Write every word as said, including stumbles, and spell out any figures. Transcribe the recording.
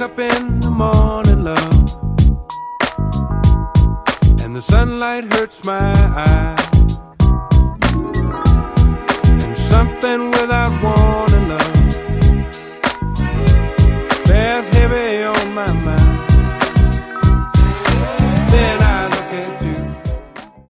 up in the morning, love, and the sunlight hurts my eyes.